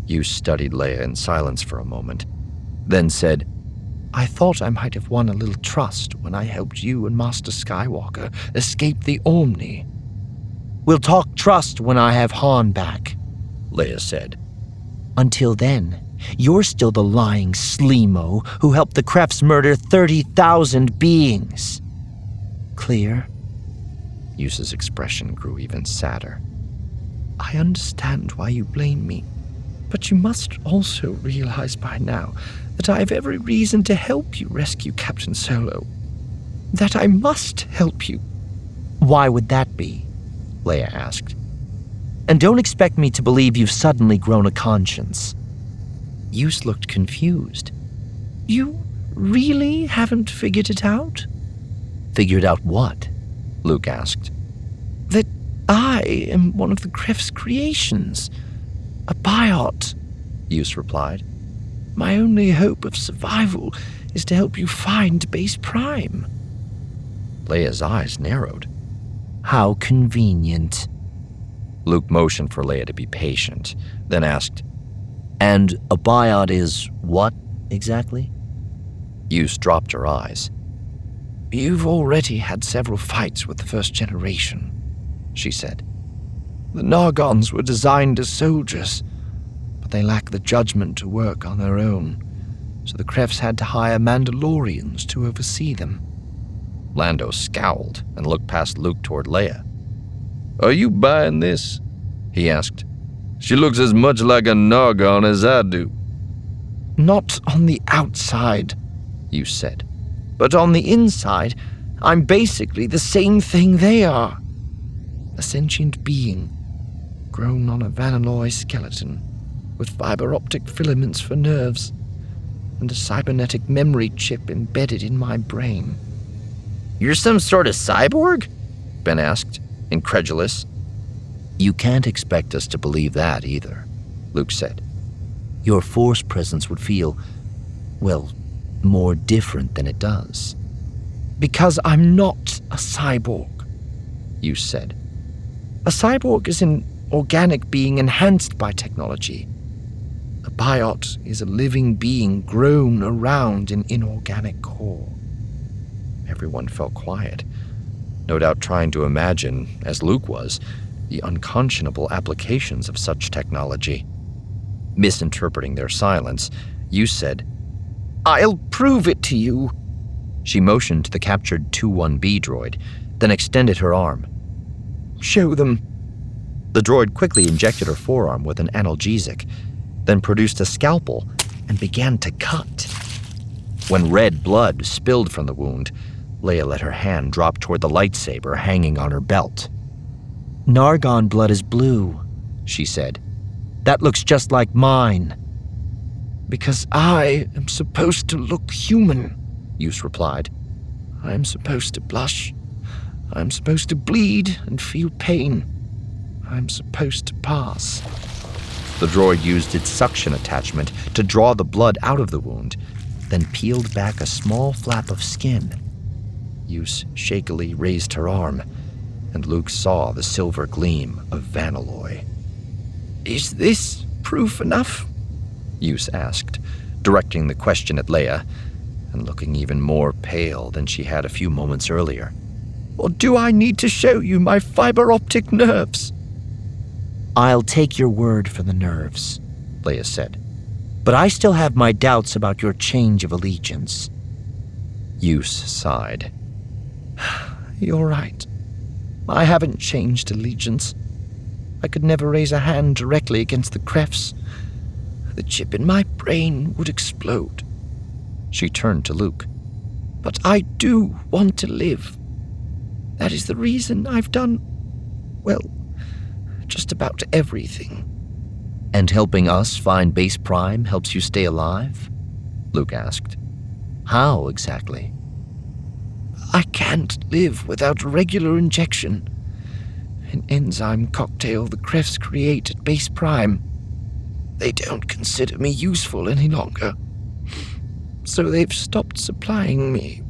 Yus studied Leia in silence for a moment, then said, "I thought I might have won a little trust when I helped you and Master Skywalker escape the Omni." "We'll talk trust when I have Han back," Leia said. "Until then, you're still the lying Sleemo who helped the Kreffs murder 30,000 beings. Clear?" Yus's expression grew even sadder. "I understand why you blame me, but you must also realize by now that I have every reason to help you rescue Captain Solo. That I must help you." "Why would that be?" Leia asked. "And don't expect me to believe you've suddenly grown a conscience." Yus looked confused. "You really haven't figured it out?" "Figured out what?" Luke asked. "That I am one of the Kreff's creations. A biot," Yus replied. "My only hope of survival is to help you find Base Prime." Leia's eyes narrowed. "How convenient." Luke motioned for Leia to be patient, then asked, "And a biot is what, exactly?" Yus dropped her eyes. "You've already had several fights with the first generation," she said. "The Nargons were designed as soldiers, but they lack the judgment to work on their own, so the Kreffs had to hire Mandalorians to oversee them." Lando scowled and looked past Luke toward Leia. "Are you buying this?" he asked. "She looks as much like a Nargon as I do." "Not on the outside," Yus said. "But on the inside, I'm basically the same thing they are. A sentient being, grown on a Vanilloy skeleton, with fiber-optic filaments for nerves, and a cybernetic memory chip embedded in my brain." "You're some sort of cyborg?" Ben asked, incredulous. "You can't expect us to believe that either," Luke said. "Your Force presence would feel, well, more different than it does." "Because I'm not a cyborg," Yus said. "A cyborg is an organic being enhanced by technology. A biot is a living being grown around an inorganic core." Everyone fell quiet, no doubt trying to imagine, as Luke was, the unconscionable applications of such technology. Misinterpreting their silence, Yus said, "I'll prove it to you." She motioned to the captured 2-1B droid, then extended her arm. "Show them." The droid quickly injected her forearm with an analgesic, then produced a scalpel and began to cut. When red blood spilled from the wound, Leia let her hand drop toward the lightsaber hanging on her belt. "Nargon blood is blue," she said. "That looks just like mine." "Because I am supposed to look human," Yus replied. "I'm supposed to blush. I'm supposed to bleed and feel pain. I'm supposed to pass." The droid used its suction attachment to draw the blood out of the wound, then peeled back a small flap of skin. Yus shakily raised her arm, and Luke saw the silver gleam of Vanilloy. "Is this proof enough?" Yus asked, directing the question at Leia, and looking even more pale than she had a few moments earlier. "Or do I need to show you my fiber-optic nerves?" "I'll take your word for the nerves," Leia said. "But I still have my doubts about your change of allegiance." Yus sighed. "You're right. I haven't changed allegiance. I could never raise a hand directly against the Kreffs. The chip in my brain would explode." She turned to Luke. "But I do want to live. That is the reason I've done, well, just about everything." "And helping us find Base Prime helps you stay alive?" Luke asked. "How exactly?" "I can't live without a regular injection. An enzyme cocktail the Kreffs create at Base Prime. They don't consider me useful any longer, so they've stopped supplying me